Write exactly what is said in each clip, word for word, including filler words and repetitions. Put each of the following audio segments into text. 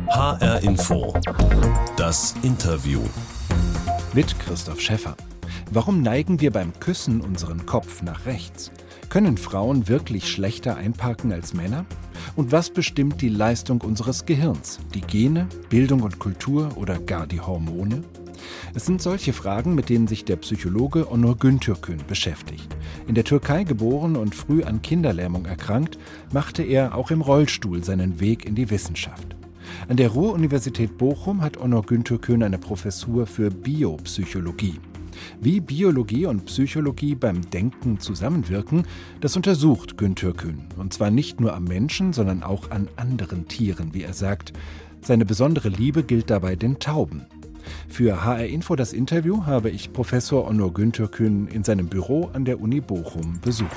H R Info. Das Interview. Mit Christoph Schäffer. Warum neigen wir beim Küssen unseren Kopf nach rechts? Können Frauen wirklich schlechter einparken als Männer? Und was bestimmt die Leistung unseres Gehirns? Die Gene, Bildung und Kultur oder gar die Hormone? Es sind solche Fragen, mit denen sich der Psychologe Onur Güntürkün beschäftigt. In der Türkei geboren und früh an Kinderlähmung erkrankt, machte er auch im Rollstuhl seinen Weg in die Wissenschaft. An der Ruhr-Universität Bochum hat Onur Güntürkün eine Professur für Biopsychologie. Wie Biologie und Psychologie beim Denken zusammenwirken, das untersucht Güntürkün. Und zwar nicht nur am Menschen, sondern auch an anderen Tieren, wie er sagt. Seine besondere Liebe gilt dabei den Tauben. Für H R Info das Interview habe ich Professor Onur Güntürkün in seinem Büro an der Uni Bochum besucht.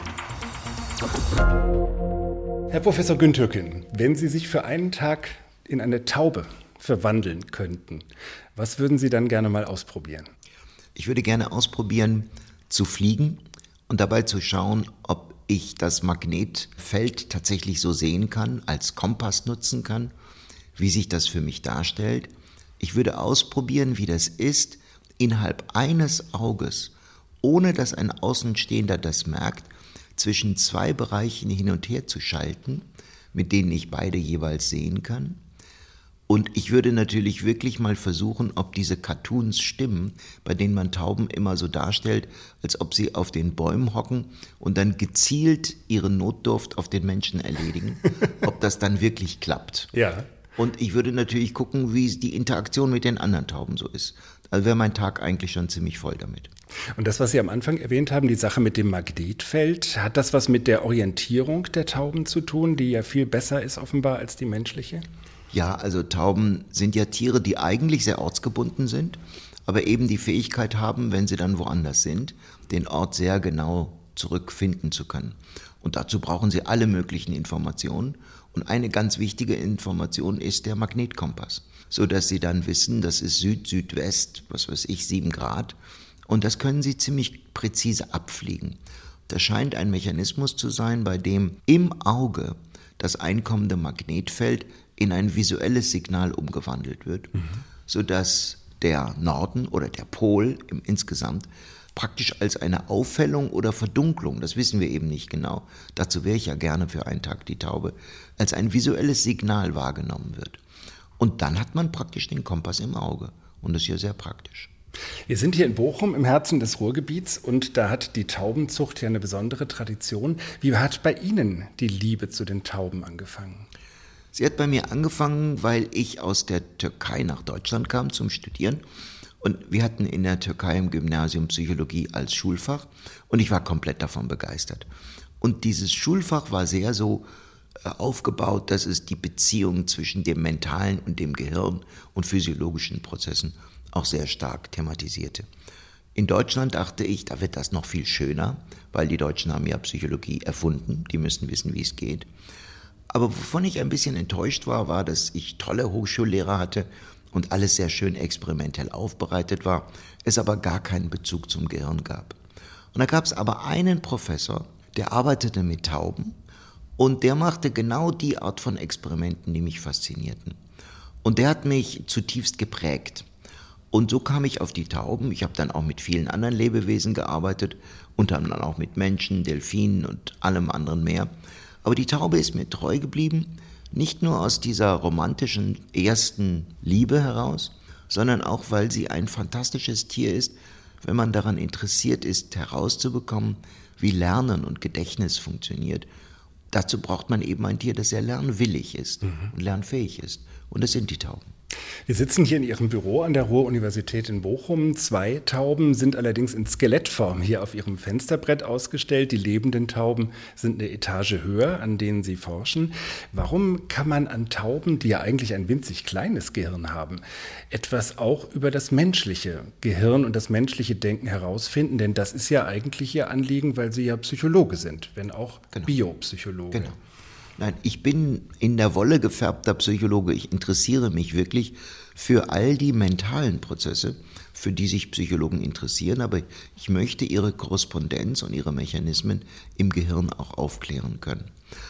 Herr Professor Güntürkün, wenn Sie sich für einen Tag in eine Taube verwandeln könnten, was würden Sie dann gerne mal ausprobieren? Ich würde gerne ausprobieren, zu fliegen und dabei zu schauen, ob ich das Magnetfeld tatsächlich so sehen kann, als Kompass nutzen kann, wie sich das für mich darstellt. Ich würde ausprobieren, wie das ist, innerhalb eines Auges, ohne dass ein Außenstehender das merkt, zwischen zwei Bereichen hin und her zu schalten, mit denen ich beide jeweils sehen kann. Und ich würde natürlich wirklich mal versuchen, ob diese Cartoons stimmen, bei denen man Tauben immer so darstellt, als ob sie auf den Bäumen hocken und dann gezielt ihre Notdurft auf den Menschen erledigen, ob das dann wirklich klappt. Ja. Und ich würde natürlich gucken, wie die Interaktion mit den anderen Tauben so ist. Also wäre mein Tag eigentlich schon ziemlich voll damit. Und das, was Sie am Anfang erwähnt haben, die Sache mit dem Magnetfeld, hat das was mit der Orientierung der Tauben zu tun, die ja viel besser ist offenbar als die menschliche? Ja, also Tauben sind ja Tiere, die eigentlich sehr ortsgebunden sind, aber eben die Fähigkeit haben, wenn sie dann woanders sind, den Ort sehr genau zurückfinden zu können. Und dazu brauchen sie alle möglichen Informationen. Und eine ganz wichtige Information ist der Magnetkompass, sodass sie dann wissen, das ist Süd, Südwest, was weiß ich, sieben Grad. Und das können sie ziemlich präzise abfliegen. Das scheint ein Mechanismus zu sein, bei dem im Auge das einkommende Magnetfeld in ein visuelles Signal umgewandelt wird, mhm. sodass der Norden oder der Pol im insgesamt praktisch als eine Aufhellung oder Verdunklung, das wissen wir eben nicht genau, dazu wäre ich ja gerne für einen Tag die Taube, als ein visuelles Signal wahrgenommen wird. Und dann hat man praktisch den Kompass im Auge und das ist ja sehr praktisch. Wir sind hier in Bochum im Herzen des Ruhrgebiets und da hat die Taubenzucht ja eine besondere Tradition. Wie hat bei Ihnen die Liebe zu den Tauben angefangen? Sie hat bei mir angefangen, weil ich aus der Türkei nach Deutschland kam zum Studieren. Und wir hatten in der Türkei im Gymnasium Psychologie als Schulfach und ich war komplett davon begeistert. Und dieses Schulfach war sehr so äh, aufgebaut, dass es die Beziehung zwischen dem mentalen und dem Gehirn und physiologischen Prozessen auch sehr stark thematisierte. In Deutschland dachte ich, da wird das noch viel schöner, weil die Deutschen haben ja Psychologie erfunden, die müssen wissen, wie es geht. Aber wovon ich ein bisschen enttäuscht war, war, dass ich tolle Hochschullehrer hatte und alles sehr schön experimentell aufbereitet war, es aber gar keinen Bezug zum Gehirn gab. Und da gab es aber einen Professor, der arbeitete mit Tauben und der machte genau die Art von Experimenten, die mich faszinierten. Und der hat mich zutiefst geprägt. Und so kam ich auf die Tauben. Ich habe dann auch mit vielen anderen Lebewesen gearbeitet, unter anderem auch mit Menschen, Delfinen und allem anderen mehr. Aber die Taube ist mir treu geblieben, nicht nur aus dieser romantischen ersten Liebe heraus, sondern auch, weil sie ein fantastisches Tier ist, wenn man daran interessiert ist, herauszubekommen, wie Lernen und Gedächtnis funktioniert. Dazu braucht man eben ein Tier, das sehr lernwillig ist mhm. und lernfähig ist. Und das sind die Tauben. Wir sitzen hier in Ihrem Büro an der Ruhr-Universität in Bochum. Zwei Tauben sind allerdings in Skelettform hier auf Ihrem Fensterbrett ausgestellt. Die lebenden Tauben sind eine Etage höher, an denen Sie forschen. Warum kann man an Tauben, die ja eigentlich ein winzig kleines Gehirn haben, etwas auch über das menschliche Gehirn und das menschliche Denken herausfinden? Denn das ist ja eigentlich Ihr Anliegen, weil Sie ja Psychologe sind, wenn auch genau. Biopsychologe. Genau. Nein, ich bin in der Wolle gefärbter Psychologe. Ich interessiere mich wirklich für all die mentalen Prozesse, für die sich Psychologen interessieren, aber ich möchte ihre Korrespondenz und ihre Mechanismen im Gehirn auch aufklären können.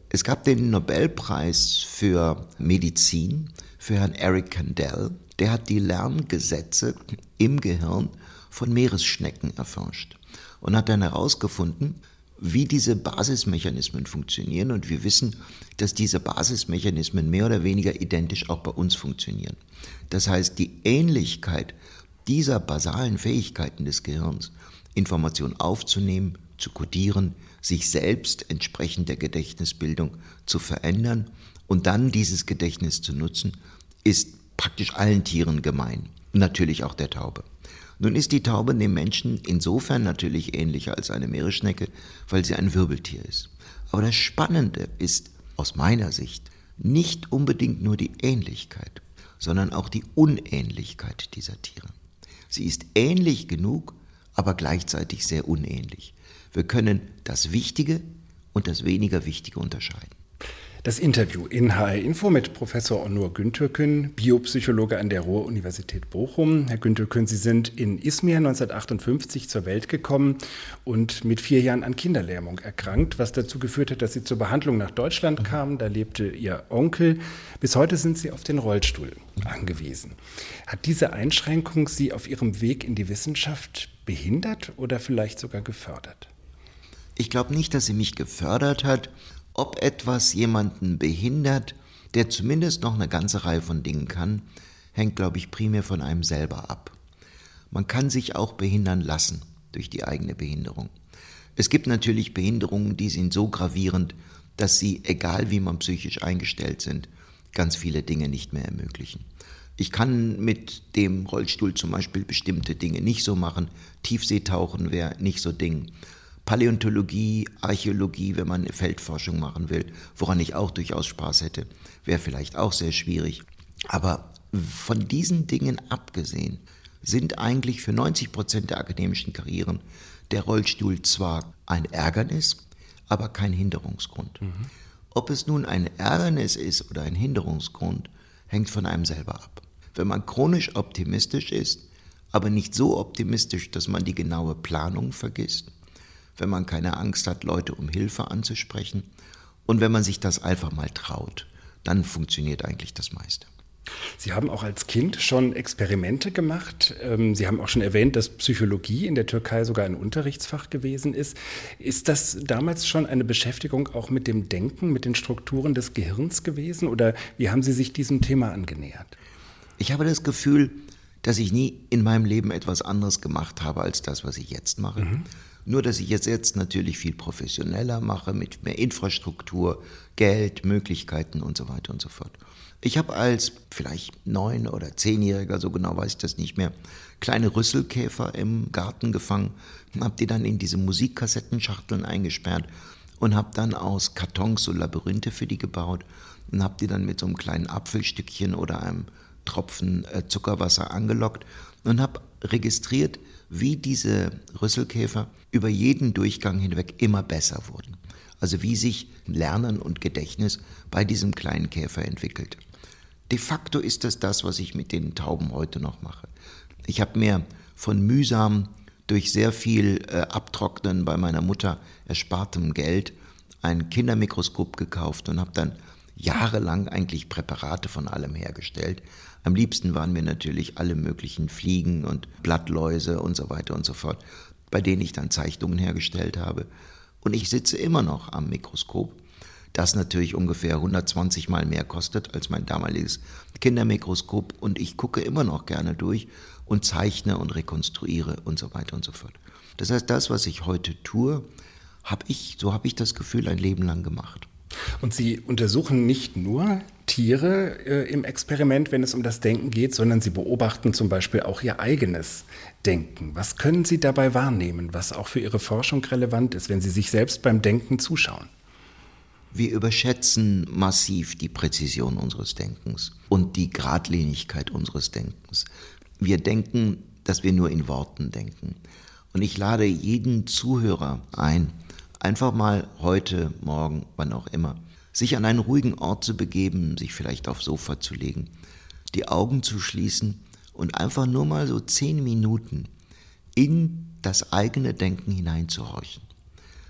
Es gab den Nobelpreis für Medizin für Herrn Eric Kandel. Der hat die Lerngesetze im Gehirn von Meeresschnecken erforscht und hat dann herausgefunden, wie diese Basismechanismen funktionieren. Und wir wissen, dass diese Basismechanismen mehr oder weniger identisch auch bei uns funktionieren. Das heißt, die Ähnlichkeit dieser basalen Fähigkeiten des Gehirns, Informationen aufzunehmen, zu kodieren, sich selbst entsprechend der Gedächtnisbildung zu verändern und dann dieses Gedächtnis zu nutzen, ist praktisch allen Tieren gemein. Natürlich auch der Taube. Nun ist die Taube dem Menschen insofern natürlich ähnlicher als eine Meeresschnecke, weil sie ein Wirbeltier ist. Aber das Spannende ist aus meiner Sicht nicht unbedingt nur die Ähnlichkeit, sondern auch die Unähnlichkeit dieser Tiere. Sie ist ähnlich genug, aber gleichzeitig sehr unähnlich. Wir können das Wichtige und das weniger Wichtige unterscheiden. Das Interview in H R Info mit Professor Onur Güntürkün, Biopsychologe an der Ruhr-Universität Bochum. Herr Güntürkün, Sie sind in Izmir neunzehnhundertachtundfünfzig zur Welt gekommen und mit vier Jahren an Kinderlähmung erkrankt, was dazu geführt hat, dass Sie zur Behandlung nach Deutschland kamen. Da lebte Ihr Onkel. Bis heute sind Sie auf den Rollstuhl angewiesen. Hat diese Einschränkung Sie auf Ihrem Weg in die Wissenschaft behindert oder vielleicht sogar gefördert? Ich glaube nicht, dass sie mich gefördert hat. Ob etwas jemanden behindert, der zumindest noch eine ganze Reihe von Dingen kann, hängt, glaube ich, primär von einem selber ab. Man kann sich auch behindern lassen durch die eigene Behinderung. Es gibt natürlich Behinderungen, die sind so gravierend, dass sie, egal wie man psychisch eingestellt sind, ganz viele Dinge nicht mehr ermöglichen. Ich kann mit dem Rollstuhl zum Beispiel bestimmte Dinge nicht so machen. Tiefseetauchen wäre nicht so Ding. Paläontologie, Archäologie, wenn man eine Feldforschung machen will, woran ich auch durchaus Spaß hätte, wäre vielleicht auch sehr schwierig. Aber von diesen Dingen abgesehen sind eigentlich für neunzig Prozent der akademischen Karrieren der Rollstuhl zwar ein Ärgernis, aber kein Hinderungsgrund. Mhm. Ob es nun ein Ärgernis ist oder ein Hinderungsgrund, hängt von einem selber ab. Wenn man chronisch optimistisch ist, aber nicht so optimistisch, dass man die genaue Planung vergisst, wenn man keine Angst hat, Leute um Hilfe anzusprechen und wenn man sich das einfach mal traut, dann funktioniert eigentlich das meiste. Sie haben auch als Kind schon Experimente gemacht. Sie haben auch schon erwähnt, dass Psychologie in der Türkei sogar ein Unterrichtsfach gewesen ist. Ist das damals schon eine Beschäftigung auch mit dem Denken, mit den Strukturen des Gehirns gewesen oder wie haben Sie sich diesem Thema angenähert? Ich habe das Gefühl, dass ich nie in meinem Leben etwas anderes gemacht habe als das, was ich jetzt mache. Mhm. Nur, dass ich es jetzt natürlich viel professioneller mache, mit mehr Infrastruktur, Geld, Möglichkeiten und so weiter und so fort. Ich habe als vielleicht neun- oder zehnjähriger, so genau weiß ich das nicht mehr, kleine Rüsselkäfer im Garten gefangen, habe die dann in diese Musikkassettenschachteln eingesperrt und habe dann aus Kartons so Labyrinthe für die gebaut und habe die dann mit so einem kleinen Apfelstückchen oder einem Tropfen äh, Zuckerwasser angelockt und habe registriert, wie diese Rüsselkäfer über jeden Durchgang hinweg immer besser wurden. Also wie sich Lernen und Gedächtnis bei diesem kleinen Käfer entwickelt. De facto ist das das, was ich mit den Tauben heute noch mache. Ich habe mir von mühsam durch sehr viel äh, Abtrocknen bei meiner Mutter erspartem Geld ein Kindermikroskop gekauft und habe dann jahrelang eigentlich Präparate von allem hergestellt. Am liebsten waren mir natürlich alle möglichen Fliegen und Blattläuse und so weiter und so fort, bei denen ich dann Zeichnungen hergestellt habe. Und ich sitze immer noch am Mikroskop, das natürlich ungefähr hundertzwanzig Mal mehr kostet als mein damaliges Kindermikroskop. Und ich gucke immer noch gerne durch und zeichne und rekonstruiere und so weiter und so fort. Das heißt, das, was ich heute tue, habe ich, so habe ich das Gefühl, ein Leben lang gemacht. Und Sie untersuchen nicht nur Tiere äh, im Experiment, wenn es um das Denken geht, sondern Sie beobachten zum Beispiel auch Ihr eigenes Denken. Was können Sie dabei wahrnehmen, was auch für Ihre Forschung relevant ist, wenn Sie sich selbst beim Denken zuschauen? Wir überschätzen massiv die Präzision unseres Denkens und die Geradlinigkeit unseres Denkens. Wir denken, dass wir nur in Worten denken. Und ich lade jeden Zuhörer ein, einfach mal heute, morgen, wann auch immer, sich an einen ruhigen Ort zu begeben, sich vielleicht aufs Sofa zu legen, die Augen zu schließen und einfach nur mal so zehn Minuten in das eigene Denken hineinzuhorchen.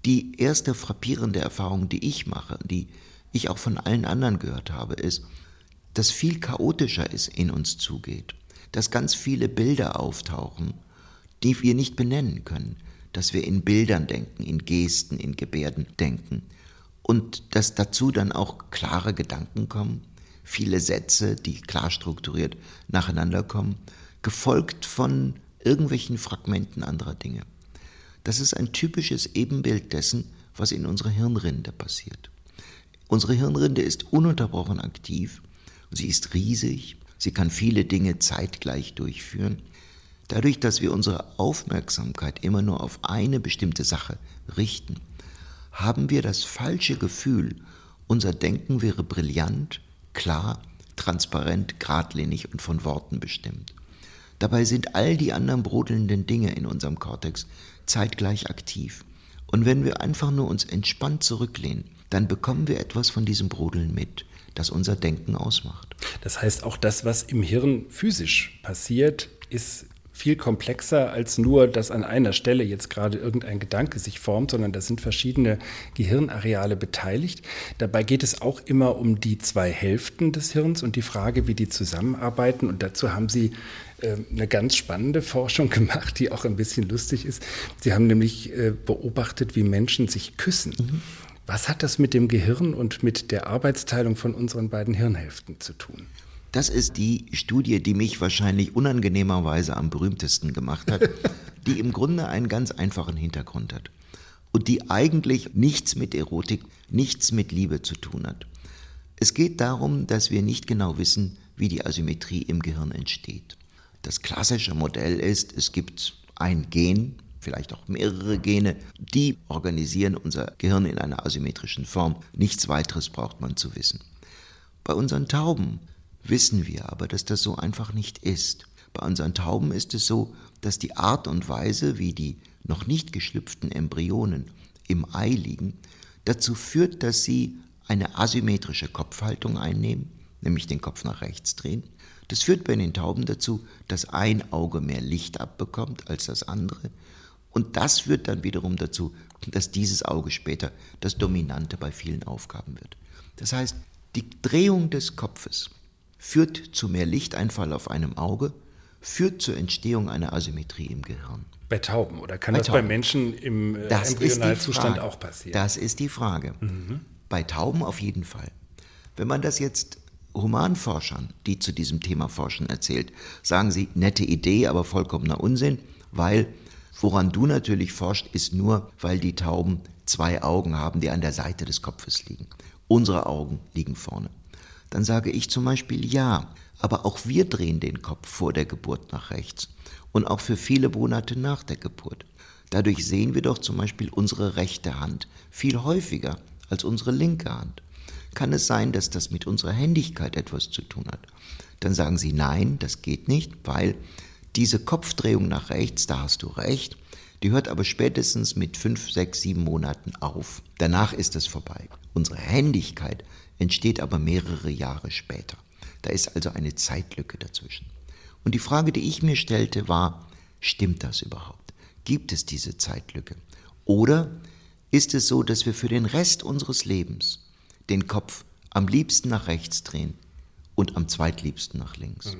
Die erste frappierende Erfahrung, die ich mache, die ich auch von allen anderen gehört habe, ist, dass viel chaotischer es in uns zugeht, dass ganz viele Bilder auftauchen, die wir nicht benennen können, dass wir in Bildern denken, in Gesten, in Gebärden denken und dass dazu dann auch klare Gedanken kommen, viele Sätze, die klar strukturiert nacheinander kommen, gefolgt von irgendwelchen Fragmenten anderer Dinge. Das ist ein typisches Ebenbild dessen, was in unserer Hirnrinde passiert. Unsere Hirnrinde ist ununterbrochen aktiv, sie ist riesig, sie kann viele Dinge zeitgleich durchführen. Dadurch, dass wir unsere Aufmerksamkeit immer nur auf eine bestimmte Sache richten, haben wir das falsche Gefühl, unser Denken wäre brillant, klar, transparent, geradlinig und von Worten bestimmt. Dabei sind all die anderen brodelnden Dinge in unserem Kortex zeitgleich aktiv. Und wenn wir einfach nur uns entspannt zurücklehnen, dann bekommen wir etwas von diesem Brodeln mit, das unser Denken ausmacht. Das heißt, auch das, was im Hirn physisch passiert, ist viel komplexer als nur, dass an einer Stelle jetzt gerade irgendein Gedanke sich formt, sondern da sind verschiedene Gehirnareale beteiligt. Dabei geht es auch immer um die zwei Hälften des Hirns und die Frage, wie die zusammenarbeiten. Und dazu haben Sie äh, eine ganz spannende Forschung gemacht, die auch ein bisschen lustig ist. Sie haben nämlich äh, beobachtet, wie Menschen sich küssen. Mhm. Was hat das mit dem Gehirn und mit der Arbeitsteilung von unseren beiden Hirnhälften zu tun? Das ist die Studie, die mich wahrscheinlich unangenehmerweise am berühmtesten gemacht hat, die im Grunde einen ganz einfachen Hintergrund hat und die eigentlich nichts mit Erotik, nichts mit Liebe zu tun hat. Es geht darum, dass wir nicht genau wissen, wie die Asymmetrie im Gehirn entsteht. Das klassische Modell ist, es gibt ein Gen, vielleicht auch mehrere Gene, die organisieren unser Gehirn in einer asymmetrischen Form. Nichts weiteres braucht man zu wissen. Bei unseren Tauben wissen wir aber, dass das so einfach nicht ist. Bei unseren Tauben ist es so, dass die Art und Weise, wie die noch nicht geschlüpften Embryonen im Ei liegen, dazu führt, dass sie eine asymmetrische Kopfhaltung einnehmen, nämlich den Kopf nach rechts drehen. Das führt bei den Tauben dazu, dass ein Auge mehr Licht abbekommt als das andere. Und das führt dann wiederum dazu, dass dieses Auge später das Dominante bei vielen Aufgaben wird. Das heißt, die Drehung des Kopfes führt zu mehr Lichteinfall auf einem Auge, führt zur Entstehung einer Asymmetrie im Gehirn. Bei Tauben oder kann bei das Tauben. bei Menschen im äh, das Embryonalzustand auch passieren? Das ist die Frage. Mhm. Bei Tauben auf jeden Fall. Wenn man das jetzt Humanforschern, die zu diesem Thema forschen, erzählt, sagen sie, nette Idee, aber vollkommener Unsinn, weil woran du natürlich forscht, ist nur, weil die Tauben zwei Augen haben, die an der Seite des Kopfes liegen. Unsere Augen liegen vorne. Dann sage ich zum Beispiel ja, aber auch wir drehen den Kopf vor der Geburt nach rechts und auch für viele Monate nach der Geburt. Dadurch sehen wir doch zum Beispiel unsere rechte Hand viel häufiger als unsere linke Hand. Kann es sein, dass das mit unserer Händigkeit etwas zu tun hat? Dann sagen sie, nein, das geht nicht, weil diese Kopfdrehung nach rechts, da hast du recht, die hört aber spätestens mit fünf, sechs, sieben Monaten auf. Danach ist es vorbei. Unsere Händigkeit entsteht aber mehrere Jahre später. Da ist also eine Zeitlücke dazwischen. Und die Frage, die ich mir stellte, war, stimmt das überhaupt? Gibt es diese Zeitlücke? Oder ist es so, dass wir für den Rest unseres Lebens den Kopf am liebsten nach rechts drehen und am zweitliebsten nach links? Mhm.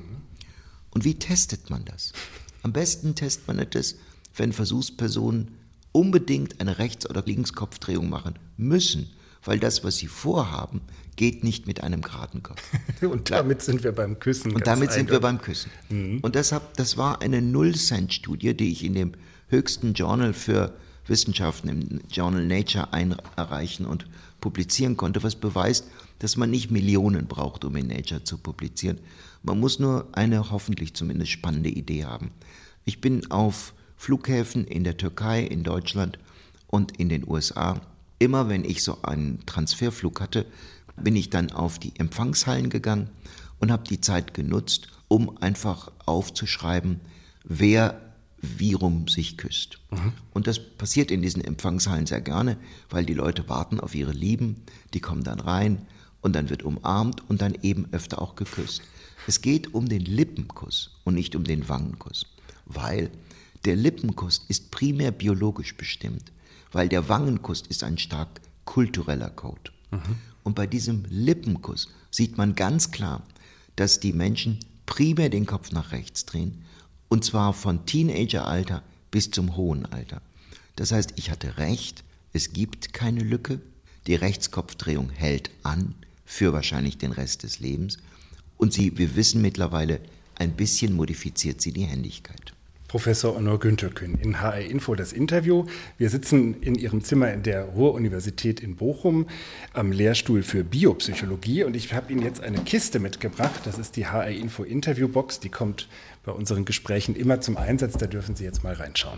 Und wie testet man das? Am besten testet man das, wenn Versuchspersonen unbedingt eine Rechts- oder Linkskopfdrehung machen müssen, weil das, was sie vorhaben, geht nicht mit einem geraden Kopf. Und damit sind wir beim Küssen. Und damit sind wir beim Küssen. Mhm. Und deshalb, das war eine Null-Cent-Studie, die ich in dem höchsten Journal für Wissenschaften, im Journal Nature, einreichen und publizieren konnte, was beweist, dass man nicht Millionen braucht, um in Nature zu publizieren. Man muss nur eine hoffentlich zumindest spannende Idee haben. Ich bin auf Flughäfen in der Türkei, in Deutschland und in den U S A. Immer wenn ich so einen Transferflug hatte, bin ich dann auf die Empfangshallen gegangen und habe die Zeit genutzt, um einfach aufzuschreiben, wer wie rum sich küsst. Mhm. Und das passiert in diesen Empfangshallen sehr gerne, weil die Leute warten auf ihre Lieben, die kommen dann rein und dann wird umarmt und dann eben öfter auch geküsst. Es geht um den Lippenkuss und nicht um den Wangenkuss, weil der Lippenkuss ist primär biologisch bestimmt, weil der Wangenkuss ist ein stark kultureller Code. Mhm. Und bei diesem Lippenkuss sieht man ganz klar, dass die Menschen primär den Kopf nach rechts drehen, und zwar von Teenageralter bis zum hohen Alter. Das heißt, ich hatte recht, es gibt keine Lücke, die Rechtskopfdrehung hält an für wahrscheinlich den Rest des Lebens und sie, wir wissen mittlerweile, ein bisschen modifiziert sie die Händigkeit. Professor Onur Günterkün in H R Info das Interview. Wir sitzen in Ihrem Zimmer in der Ruhr-Universität in Bochum am Lehrstuhl für Biopsychologie und ich habe Ihnen jetzt eine Kiste mitgebracht. Das ist die H R Info Interviewbox. Die kommt bei unseren Gesprächen immer zum Einsatz. Da dürfen Sie jetzt mal reinschauen.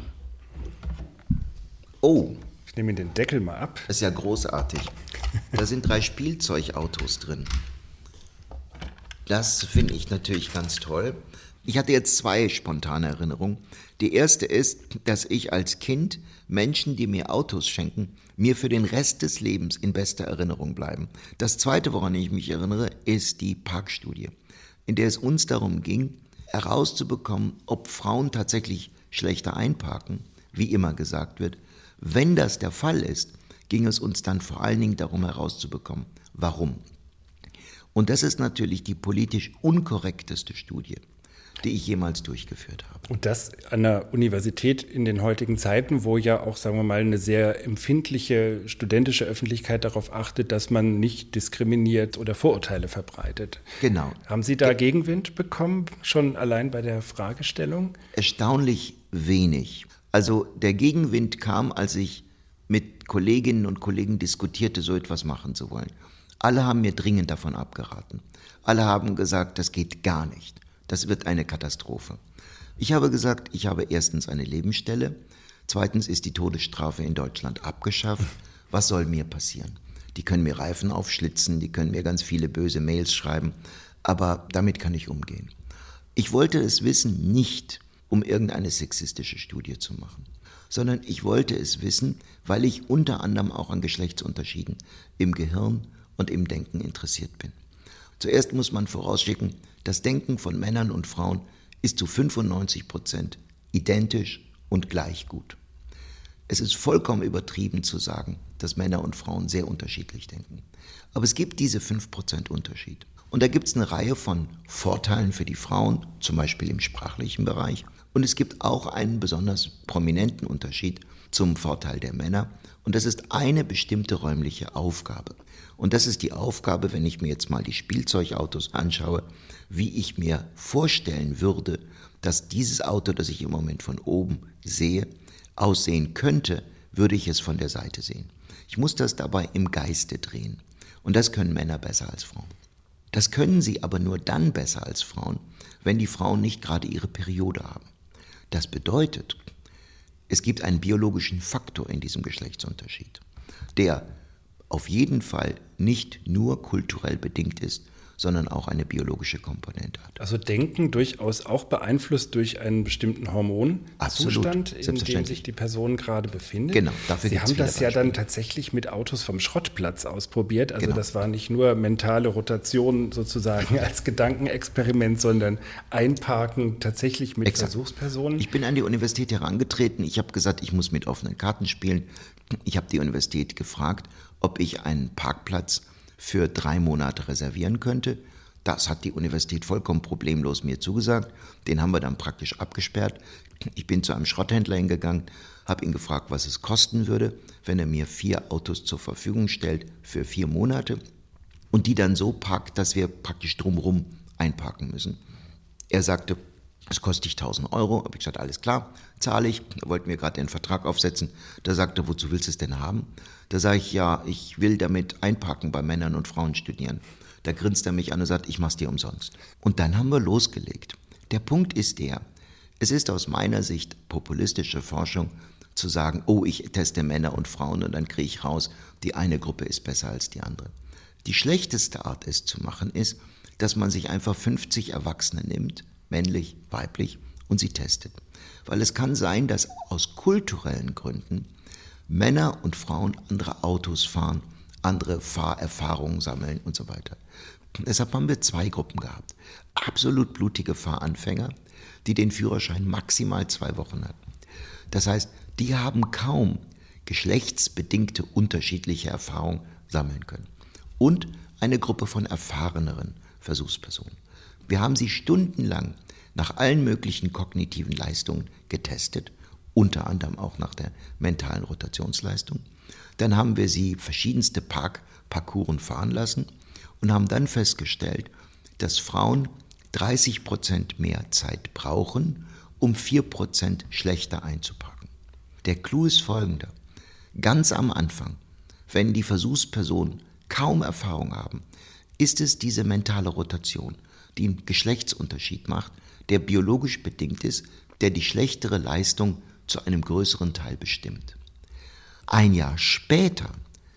Oh. Ich nehme Ihnen den Deckel mal ab. Das ist ja großartig. Da sind drei Spielzeugautos drin. Das finde ich natürlich ganz toll. Ich hatte jetzt zwei spontane Erinnerungen. Die erste ist, dass ich als Kind Menschen, die mir Autos schenken, mir für den Rest des Lebens in bester Erinnerung bleiben. Das zweite, woran ich mich erinnere, ist die Parkstudie, in der es uns darum ging, herauszubekommen, ob Frauen tatsächlich schlechter einparken, wie immer gesagt wird. Wenn das der Fall ist, ging es uns dann vor allen Dingen darum herauszubekommen, warum. Und das ist natürlich die politisch unkorrekteste Studie, die ich jemals durchgeführt habe. Und das an der Universität in den heutigen Zeiten, wo ja auch, sagen wir mal, eine sehr empfindliche studentische Öffentlichkeit darauf achtet, dass man nicht diskriminiert oder Vorurteile verbreitet. Genau. Haben Sie da Gegenwind bekommen, schon allein bei der Fragestellung? Erstaunlich wenig. Also der Gegenwind kam, als ich mit Kolleginnen und Kollegen diskutierte, so etwas machen zu wollen. Alle haben mir dringend davon abgeraten. Alle haben gesagt, das geht gar nicht. Das wird eine Katastrophe. Ich habe gesagt, ich habe erstens eine Lebensstelle, zweitens ist die Todesstrafe in Deutschland abgeschafft. Was soll mir passieren? Die können mir Reifen aufschlitzen, die können mir ganz viele böse Mails schreiben, aber damit kann ich umgehen. Ich wollte es wissen, nicht um irgendeine sexistische Studie zu machen, sondern ich wollte es wissen, weil ich unter anderem auch an Geschlechtsunterschieden im Gehirn und im Denken interessiert bin. Zuerst muss man vorausschicken, das Denken von Männern und Frauen ist zu fünfundneunzig Prozent identisch und gleich gut. Es ist vollkommen übertrieben zu sagen, dass Männer und Frauen sehr unterschiedlich denken. Aber es gibt diese fünf Prozent Unterschied. Und da gibt es eine Reihe von Vorteilen für die Frauen, zum Beispiel im sprachlichen Bereich. Und es gibt auch einen besonders prominenten Unterschied zum Vorteil der Männer. Und das ist eine bestimmte räumliche Aufgabe. Und das ist die Aufgabe, wenn ich mir jetzt mal die Spielzeugautos anschaue, wie ich mir vorstellen würde, dass dieses Auto, das ich im Moment von oben sehe, aussehen könnte, würde ich es von der Seite sehen. Ich muss das dabei im Geiste drehen. Und das können Männer besser als Frauen. Das können sie aber nur dann besser als Frauen, wenn die Frauen nicht gerade ihre Periode haben. Das bedeutet, es gibt einen biologischen Faktor in diesem Geschlechtsunterschied, der auf jeden Fall nicht nur kulturell bedingt ist, sondern auch eine biologische Komponente hat. Also Denken durchaus auch beeinflusst durch einen bestimmten Hormonzustand, in dem sich die Person gerade befindet. Genau, dafür Sie haben das Beispiele. ja dann tatsächlich mit Autos vom Schrottplatz ausprobiert. Also Genau. Das war nicht nur mentale Rotation sozusagen als Gedankenexperiment, sondern Einparken tatsächlich mit Exakt. Versuchspersonen. Ich bin an die Universität herangetreten. Ich habe gesagt, ich muss mit offenen Karten spielen. Ich habe die Universität gefragt, ob ich einen Parkplatz für drei Monate reservieren könnte. Das hat die Universität vollkommen problemlos mir zugesagt. Den haben wir dann praktisch abgesperrt. Ich bin zu einem Schrotthändler hingegangen, habe ihn gefragt, was es kosten würde, wenn er mir vier Autos zur Verfügung stellt für vier Monate und die dann so parkt, dass wir praktisch drumherum einparken müssen. Er sagte, es kostet dich tausend Euro. Habe ich gesagt, alles klar, zahle ich. Er wollte mir gerade den Vertrag aufsetzen. Da sagte er, wozu willst du es denn haben? Da sage ich, ja, ich will damit einparken bei Männern und Frauen studieren. Da grinst er mich an und sagt, ich mach's dir umsonst. Und dann haben wir losgelegt. Der Punkt ist der, es ist aus meiner Sicht populistische Forschung zu sagen, oh, ich teste Männer und Frauen und dann kriege ich raus, die eine Gruppe ist besser als die andere. Die schlechteste Art, es zu machen, ist, dass man sich einfach fünfzig Erwachsene nimmt, männlich, weiblich, und sie testet. Weil es kann sein, dass aus kulturellen Gründen Männer und Frauen andere Autos fahren, andere Fahrerfahrungen sammeln und so weiter. Deshalb haben wir zwei Gruppen gehabt. Absolut blutige Fahranfänger, die den Führerschein maximal zwei Wochen hatten. Das heißt, die haben kaum geschlechtsbedingte unterschiedliche Erfahrungen sammeln können. Und eine Gruppe von erfahreneren Versuchspersonen. Wir haben sie stundenlang nach allen möglichen kognitiven Leistungen getestet, unter anderem auch nach der mentalen Rotationsleistung. Dann haben wir sie verschiedenste Park Parcours fahren lassen und haben dann festgestellt, dass Frauen dreißig Prozent mehr Zeit brauchen, um vier Prozent schlechter einzuparken. Der Clou ist folgender. Ganz am Anfang, wenn die Versuchspersonen kaum Erfahrung haben, ist es diese mentale Rotation, die einen Geschlechtsunterschied macht, der biologisch bedingt ist, der die schlechtere Leistung zu einem größeren Teil bestimmt. Ein Jahr später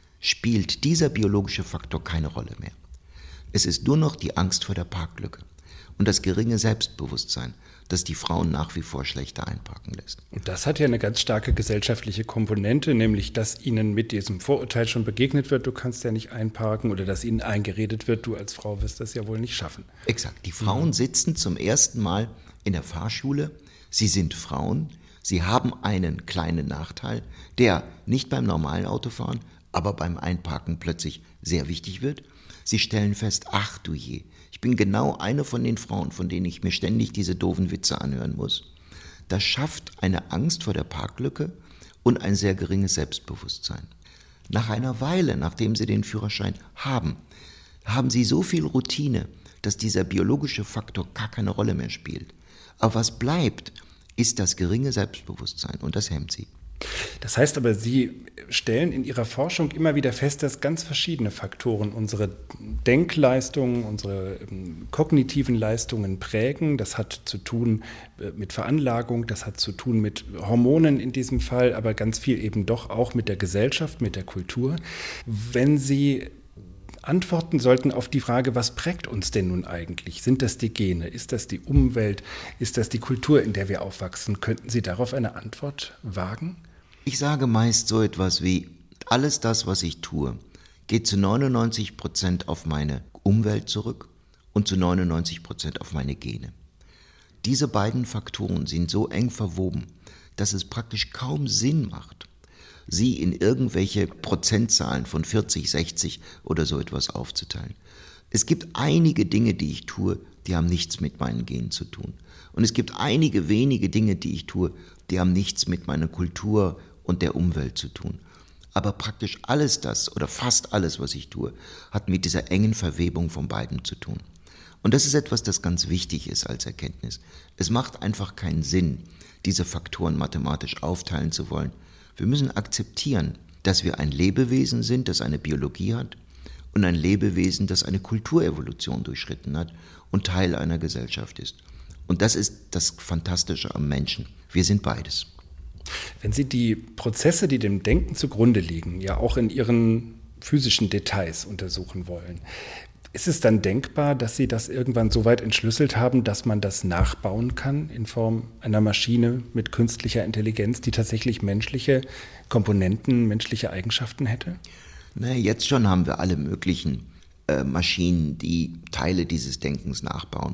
spielt dieser biologische Faktor keine Rolle mehr. Es ist nur noch die Angst vor der Parklücke und das geringe Selbstbewusstsein, das die Frauen nach wie vor schlechter einparken lässt. Und das hat ja eine ganz starke gesellschaftliche Komponente, nämlich dass ihnen mit diesem Vorurteil schon begegnet wird, du kannst ja nicht einparken, oder dass ihnen eingeredet wird, du als Frau wirst das ja wohl nicht schaffen. Exakt. Die Frauen mhm. sitzen zum ersten Mal in der Fahrschule, sie sind Frauen, sie haben einen kleinen Nachteil, der nicht beim normalen Autofahren, aber beim Einparken plötzlich sehr wichtig wird. Sie stellen fest, ach du je, ich bin genau eine von den Frauen, von denen ich mir ständig diese doofen Witze anhören muss. Das schafft eine Angst vor der Parklücke und ein sehr geringes Selbstbewusstsein. Nach einer Weile, nachdem sie den Führerschein haben, haben sie so viel Routine, dass dieser biologische Faktor gar keine Rolle mehr spielt. Aber was bleibt, ist das geringe Selbstbewusstsein und das hemmt sie. Das heißt aber, Sie stellen in Ihrer Forschung immer wieder fest, dass ganz verschiedene Faktoren unsere Denkleistungen, unsere ähm, kognitiven Leistungen prägen. Das hat zu tun äh, mit Veranlagung, das hat zu tun mit Hormonen in diesem Fall, aber ganz viel eben doch auch mit der Gesellschaft, mit der Kultur. Wenn Sie antworten sollten auf die Frage, was prägt uns denn nun eigentlich? Sind das die Gene? Ist das die Umwelt? Ist das die Kultur, in der wir aufwachsen? Könnten Sie darauf eine Antwort wagen? Ich sage meist so etwas wie, alles das, was ich tue, geht zu neunundneunzig Prozent auf meine Umwelt zurück und zu neunundneunzig Prozent auf meine Gene. Diese beiden Faktoren sind so eng verwoben, dass es praktisch kaum Sinn macht, sie in irgendwelche Prozentzahlen von vierzig, sechzig oder so etwas aufzuteilen. Es gibt einige Dinge, die ich tue, die haben nichts mit meinen Genen zu tun. Und es gibt einige wenige Dinge, die ich tue, die haben nichts mit meiner Kultur und der Umwelt zu tun. Aber praktisch alles das oder fast alles, was ich tue, hat mit dieser engen Verwebung von beiden zu tun. Und das ist etwas, das ganz wichtig ist als Erkenntnis. Es macht einfach keinen Sinn, diese Faktoren mathematisch aufteilen zu wollen. Wir müssen akzeptieren, dass wir ein Lebewesen sind, das eine Biologie hat, und ein Lebewesen, das eine Kulturevolution durchschritten hat und Teil einer Gesellschaft ist. Und das ist das Fantastische am Menschen. Wir sind beides. Wenn Sie die Prozesse, die dem Denken zugrunde liegen, ja auch in ihren physischen Details untersuchen wollen, ist es dann denkbar, dass Sie das irgendwann so weit entschlüsselt haben, dass man das nachbauen kann in Form einer Maschine mit künstlicher Intelligenz, die tatsächlich menschliche Komponenten, menschliche Eigenschaften hätte? Na, jetzt schon haben wir alle möglichen äh, Maschinen, die Teile dieses Denkens nachbauen.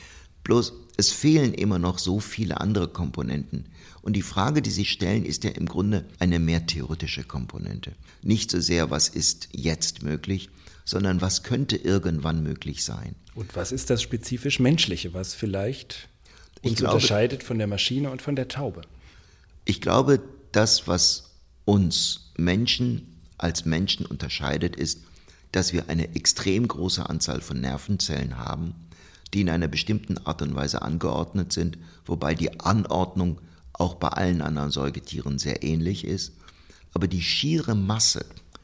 Bloß, es fehlen immer noch so viele andere Komponenten. Und die Frage, die sich stellen, ist ja im Grunde eine mehr theoretische Komponente. Nicht so sehr, was ist jetzt möglich, sondern was könnte irgendwann möglich sein. Und was ist das spezifisch Menschliche, was vielleicht uns glaube, unterscheidet von der Maschine und von der Taube? Ich glaube, das, was uns Menschen als Menschen unterscheidet, ist, dass wir eine extrem große Anzahl von Nervenzellen haben, die in einer bestimmten Art und Weise angeordnet sind, wobei die Anordnung auch bei allen anderen Säugetieren sehr ähnlich ist. Aber die schiere Masse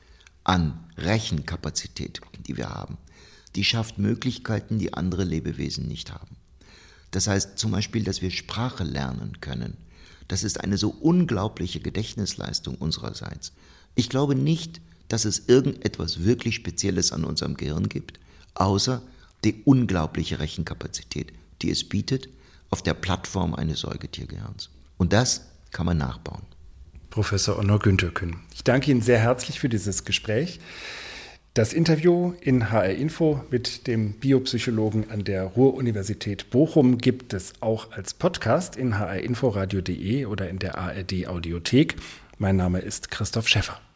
an Rechenkapazität, die wir haben, die schafft Möglichkeiten, die andere Lebewesen nicht haben. Das heißt zum Beispiel, dass wir Sprache lernen können. Das ist eine so unglaubliche Gedächtnisleistung unsererseits. Ich glaube nicht, dass es irgendetwas wirklich Spezielles an unserem Gehirn gibt, außer die unglaubliche Rechenkapazität, die es bietet auf der Plattform eines Säugetiergehirns. Und das kann man nachbauen. Professor Onno Güntürkün, ich danke Ihnen sehr herzlich für dieses Gespräch. Das Interview in H R Info mit dem Biopsychologen an der Ruhr-Universität Bochum gibt es auch als Podcast in h r info radio punkt de oder in der A R D Audiothek. Mein Name ist Christoph Schäffer.